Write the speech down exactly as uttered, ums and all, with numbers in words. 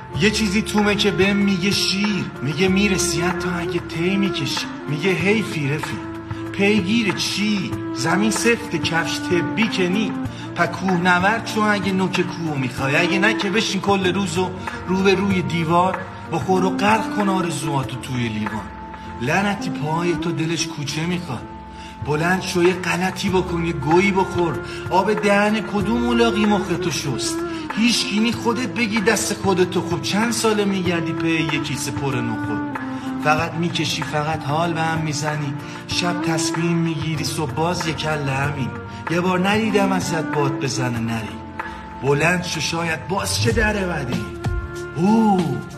یه چیزی تومه که بهم میگه شیر، میگه میرسی حتی اگه تی میکشی، میگه حیفی رفیق پیگیر چی؟ زمین سفت کفش طبی کنی پا کوه نورد چون اگه نوک کوه میخوای، اگه نه که بشین کل روزو رو به روی دیوار بخور و غرق کن آرزوهاتو توی لیوان. لعنتی پاهای تو دلش کوچه میخواد، بلند شو یه غلطی بکن، یه گویی بخور، آب دهن کدوم ملاقی مختو شست؟ هیچکی خودت بگی دست خودتو. خوب چند ساله میگردی پی یه کیسه پر نخود، فقط میکشی فقط حال به هم میزنی، شب تصمیم میگیری صبح باز یک کله همین. یه بار ندیدم ازت باد بزنه نری، بلند شو شاید باز چه دره بدی. اوه